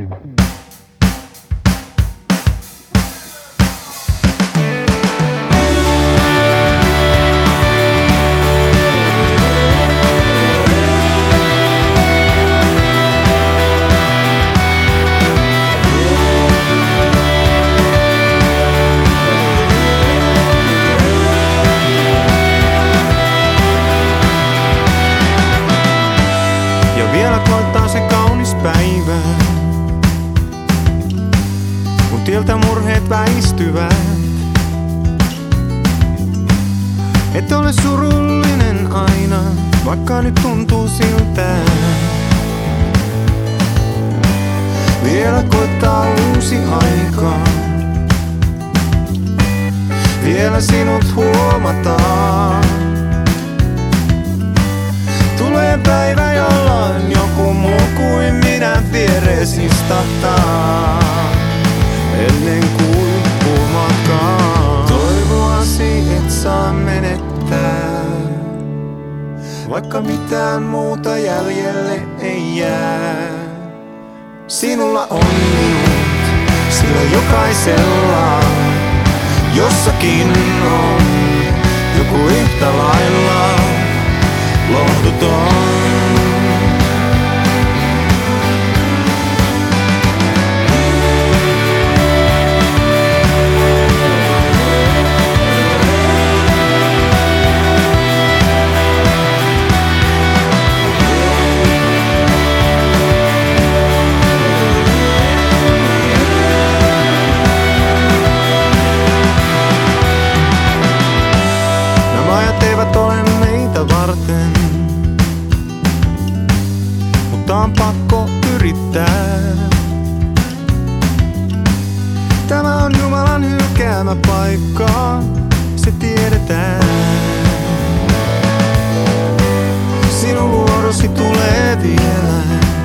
Koittaa se kaunis päivä, kun tieltä murheet väistyvät. Et ole surullinen aina, vaikka nyt tuntuu siltä. Vielä koittaa uusi aika, vielä sinut huomataan. Tulee päivä, jolloin joku muu kuin minä vieresi istahtaa. Ennen kuin huomaatkaan, toivoasi et saa menettää. Vaikka mitään muuta jäljelle ei jää. Sinulla on minut, sillä jokaisella jossakin on joku yhtä lailla lohduton. Nämä ajat eivät ole meitä varten, mutta on pakko yrittää. Tämä on Jumalan hylkäämä paikka, se tiedetään. Sinun vuorosi tulee vielä.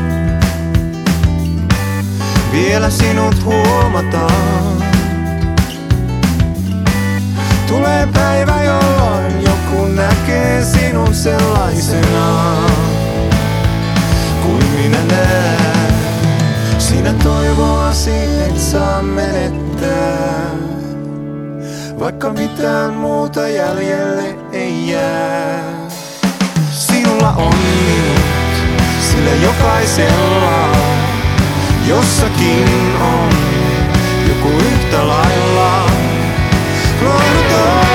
Vielä sinut huomataan. Tulee päivä, jolloin joku näkee sinun sellaisenaan kuin minä näen. Sinä toivoasi et saa menettää. Vaikka mitään muuta jäljelle ei jää. Sinulla on minut, sillä jokaisella jossakin on joku yhtä lailla lohduton.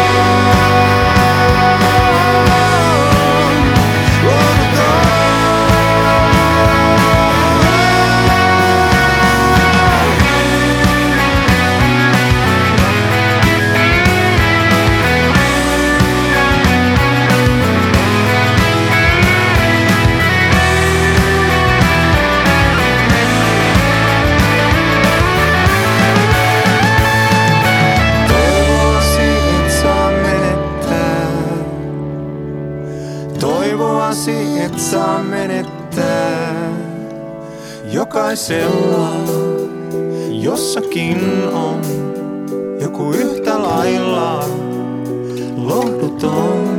Toivoasi et saa menettää. Jokaisella jossakin on joku yhtä lailla lohduton.